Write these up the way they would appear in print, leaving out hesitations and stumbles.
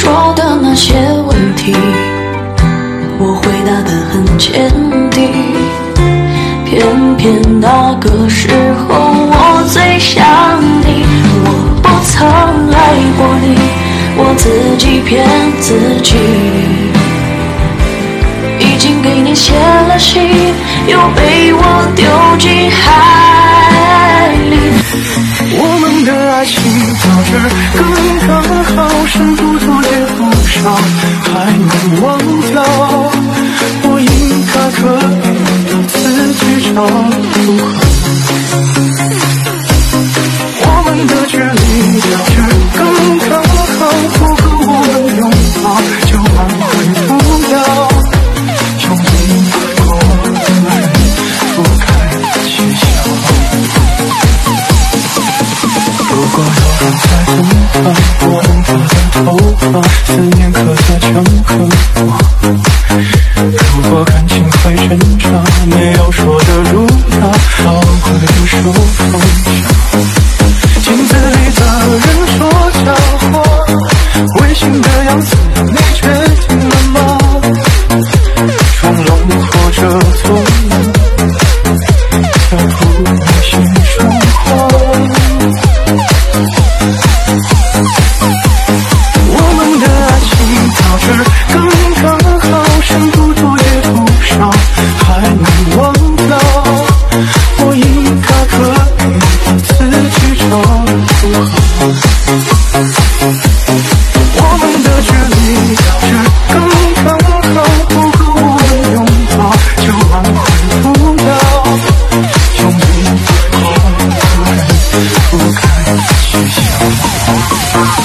说的那些问题，我回答得很坚定。偏偏那个时候我最想你，我不曾爱过你，我自己骗自己。已经给你写了信，又被我丢进海里。 我们的爱情到这儿刚刚好，剩不多也不少，还能忘掉。我应该可以自己找出口。我们的距离到这儿刚刚好，不和我们拥抱就挽回不了。用你爱过的人不该取笑。如果有人在等他，我无法的头发，思念刻在墙刻我。如果感情会挣扎，没有说的如他，懊悔的说放下。镜子里的人说假话，违心的样子你确定了吗？装聋或者做梦，在乎你心说话。我们的爱情到这儿刚刚好，剩不多也不少，还能忘掉。我应该可以自己找出口。我们的距离到这儿刚刚好，不和我们拥抱就挽回不了。用你爱过的人不该取笑。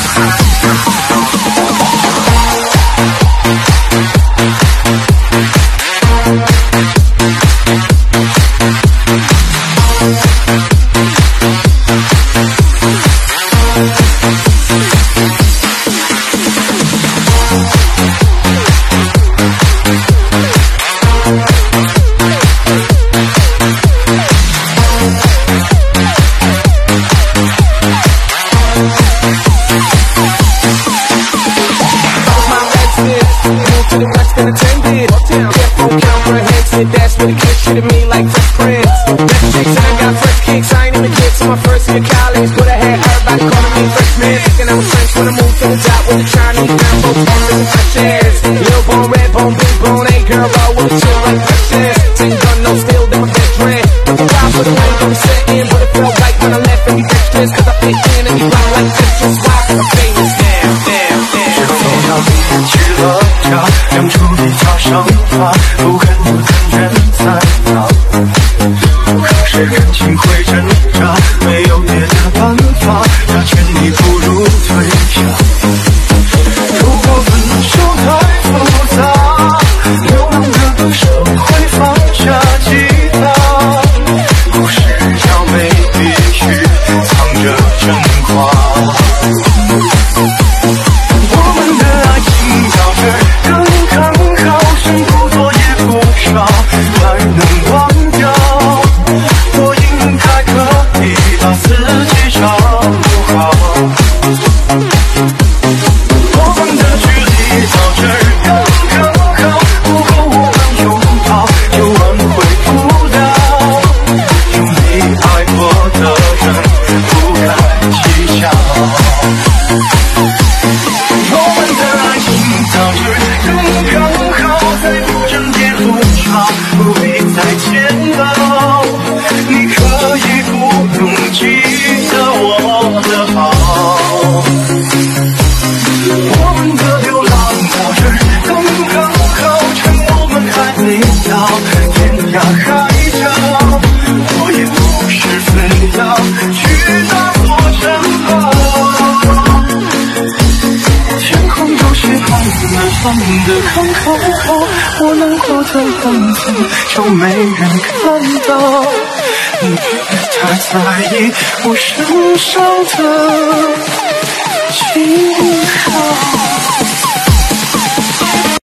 That's what the kids treated me like best friends. Next chicks and I got fresh kicks. I ain't even kids in my first year college, but I had everybody calling me freshman. Thinking I was French when I moved to the top with the Chinese. Now I'm both office and fresh ass. Lil bone, red bone, big bone, ain't girl roll with a chill like precious. Sing gun, no steel, then my best friend. But the ride for the rain don't set in, but it felt right when I left and you extras. Cause I fit in and you rock like Tetris. Why? Cause I'm famous now, now, now. 是否要离去了家，两处比较伤疤，不肯不肯人在哪？可是感情会挣扎，没有别的办法，他劝你不如退下。如果分手太复杂，流浪的手会放下吉他，故事要没必须藏着真话。我们的爱情到这儿刚刚好，剩不多也不少，还能忘掉。我应该可以把自己照顾好。我们的距离到这儿刚刚好，不和我们拥抱就挽回不了。用你爱过的人不该计较。我们的爱情到这儿刚刚好，再不争也不吵，不必再煎熬。你可以不用记得我的好。我们的流浪到这儿刚刚好，趁我们还没到天涯海角，我也不是非要去打破城堡。天空有些暗了，放得刚刚好，我难过的样子就没人看到。你别太在意我身上的记号。